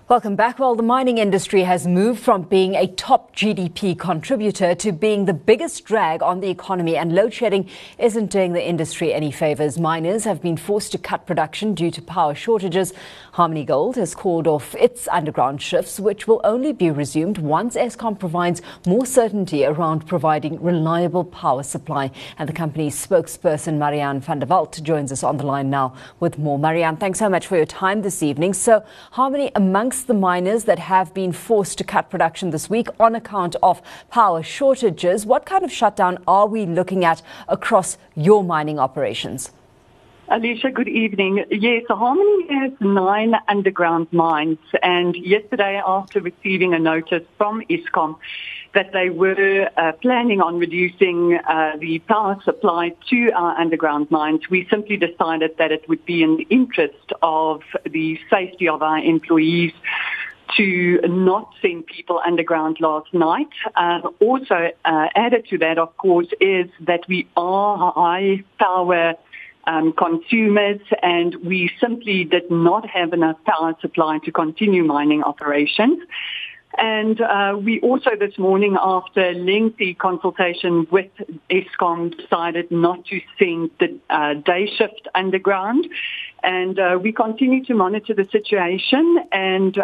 Welcome back. Well, the mining industry has moved from being a top GDP contributor to being the biggest drag on the economy, and load shedding isn't doing the industry any favours. Miners have been forced to cut production due to power shortages. Harmony Gold has called off its underground shifts, which will only be resumed once Eskom provides more certainty around providing reliable power supply. And the company's spokesperson, Marianne van der Walt, joins us on the line now with more. Marianne, thanks so much for your time this evening. So, Harmony, amongst the miners that have been forced to cut production this week on account of power shortages, what kind of shutdown are we looking at across your mining operations? Alicia, good evening. Yes, Harmony has 9 underground mines, and yesterday, after receiving a notice from Eskom that they were planning on reducing the power supply to our underground mines, we simply decided that it would be in the interest of the safety of our employees to not send people underground last night. Also added to that, of course, is that we are high power consumers, and we simply did not have enough power supply to continue mining operations. And we also this morning, after lengthy consultation with Eskom, decided not to send the day shift underground. And we continue to monitor the situation and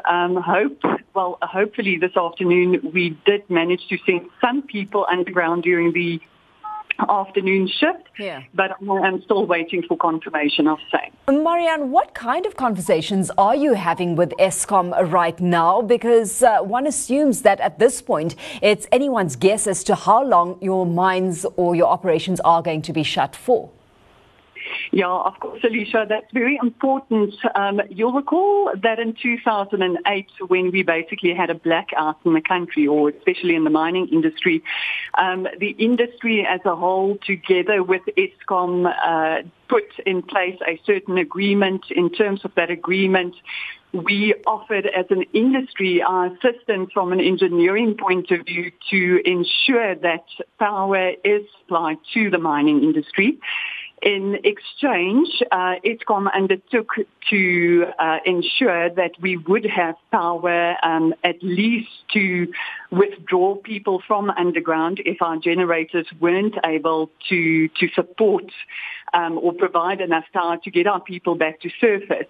hopefully this afternoon we did manage to send some people underground during the afternoon shift, but I'm still waiting for confirmation of same. Marianne, what kind of conversations are you having with Eskom right now? Because one assumes that at this point it's anyone's guess as to how long your mines or your operations are going to be shut for. Yeah, of course, Alicia, that's very important. You'll recall that in 2008, when we basically had a blackout in the country, or especially in the mining industry, the industry as a whole, together with Eskom, put in place a certain agreement. In terms of that agreement, we offered as an industry our assistance from an engineering point of view to ensure that power is supplied to the mining industry. In exchange, Eskom undertook to ensure that we would have power at least to withdraw people from underground if our generators weren't able to support or provide enough power to get our people back to surface.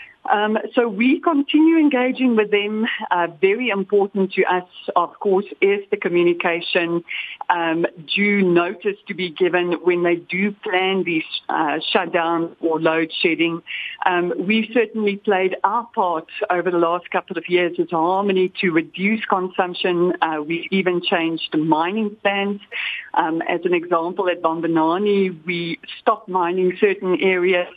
So we continue engaging with them. Very important to us, of course, is the communication, due notice to be given when they do plan these shutdown or load shedding. We've certainly played our part over the last couple of years as Harmony to reduce consumption. We've even changed the mining plans. As an example, at Bambanani, we stopped mining certain areas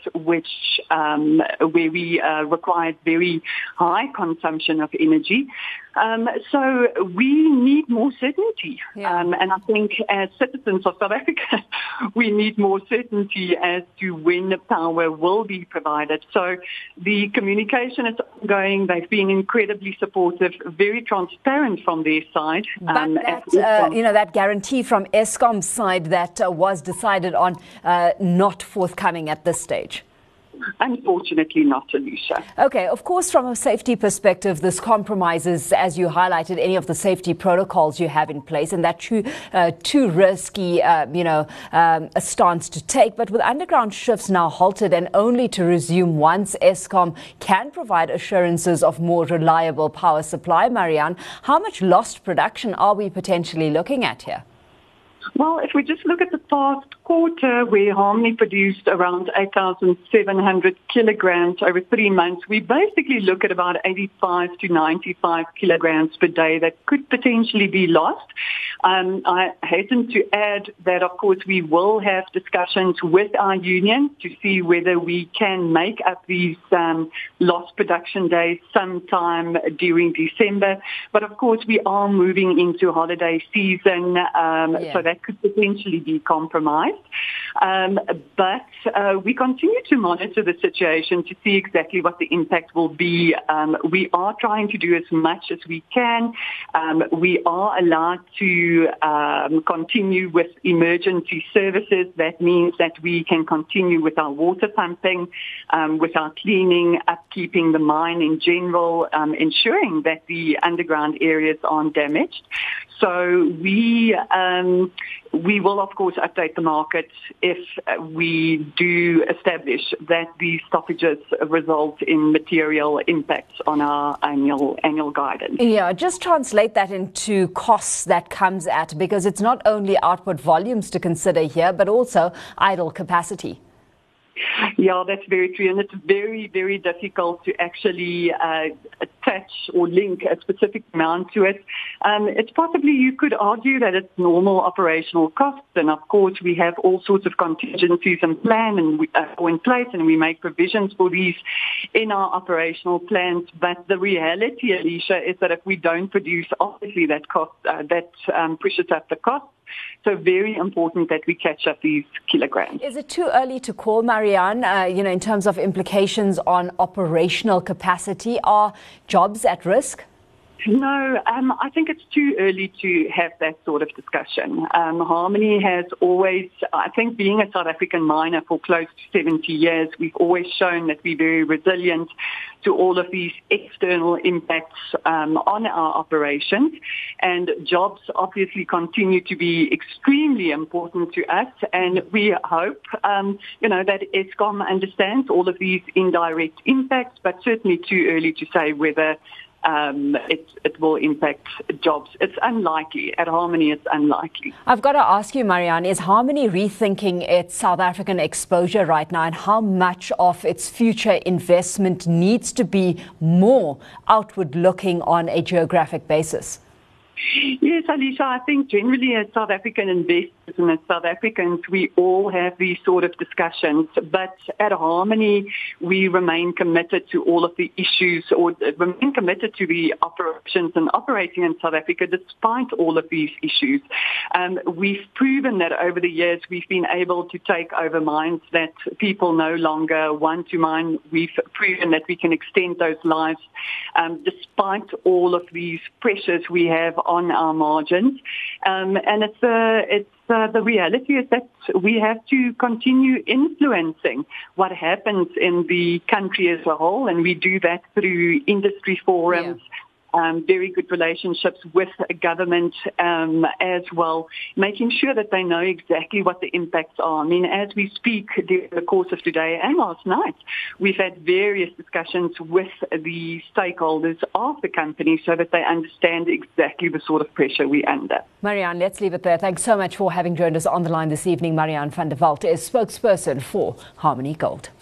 where we required very high consumption of energy. So we need more certainty. And I think as citizens of South Africa, we need more certainty as to when the power will be provided. So the communication is ongoing. They've been incredibly supportive, very transparent from their side. But that guarantee from Eskom's side that was decided on not forthcoming at this stage. Unfortunately not, Alicia. Okay, of course, from a safety perspective, this compromises, as you highlighted, any of the safety protocols you have in place, and that's too risky, a stance to take. But with underground shifts now halted and only to resume once Eskom can provide assurances of more reliable power supply, Marianne, how much lost production are we potentially looking at here? Well, if we just look at the past quarter, where Harmony produced around 8,700 kilograms over 3 months, we basically look at about 85 to 95 kilograms per day that could potentially be lost. I hasten to add that, of course, we will have discussions with our union to see whether we can make up these lost production days sometime during December. But, of course, we are moving into holiday season, so that could potentially be compromised. But we continue to monitor the situation to see exactly what the impact will be. We are trying to do as much as we can. We are allowed to continue with emergency services. That means that we can continue with our water pumping, with our cleaning, upkeeping the mine in general, ensuring that the underground areas aren't damaged. So we will, of course, update the market if we do establish that these stoppages result in material impacts on our annual guidance. Yeah, just translate that into costs that comes at, because it's not only output volumes to consider here, but also idle capacity. Yeah, that's very true. And it's very, very difficult to actually attach or link a specific amount to it. It's possibly, you could argue that it's normal operational costs. And of course, we have all sorts of contingencies and in place, and we make provisions for these in our operational plans. But the reality, Alicia, is that if we don't produce, obviously that pushes up the cost. So very important that we catch up these kilograms. Is it too early to call, Marianne, in terms of implications on operational capacity? Are jobs at risk? No, I think it's too early to have that sort of discussion. Harmony has always, I think being a South African miner for close to 70 years, we've always shown that we're very resilient to all of these external impacts on our operations. And jobs obviously continue to be extremely important to us. And we hope, that Eskom understands all of these indirect impacts, but certainly too early to say whether it will impact jobs. It's unlikely. At Harmony, it's unlikely. I've got to ask you, Marianne, is Harmony rethinking its South African exposure right now, and how much of its future investment needs to be more outward looking on a geographic basis? Yes, Alicia, I think generally as South African investors and as South Africans, we all have these sort of discussions. But at Harmony, we remain committed to all of the issues, or remain committed to the operations and operating in South Africa despite all of these issues. We've proven that over the years we've been able to take over mines that people no longer want to mine. We've proven that we can extend those lives despite all of these pressures we have on our margins. And it's the reality is that we have to continue influencing what happens in the country as a whole, and we do that through industry forums. Yeah. Very good relationships with government as well, making sure that they know exactly what the impacts are. I mean, as we speak during the course of today and last night, we've had various discussions with the stakeholders of the company so that they understand exactly the sort of pressure we're under. Marianne, let's leave it there. Thanks so much for having joined us on the line this evening. Marianne van der Walt is spokesperson for Harmony Gold.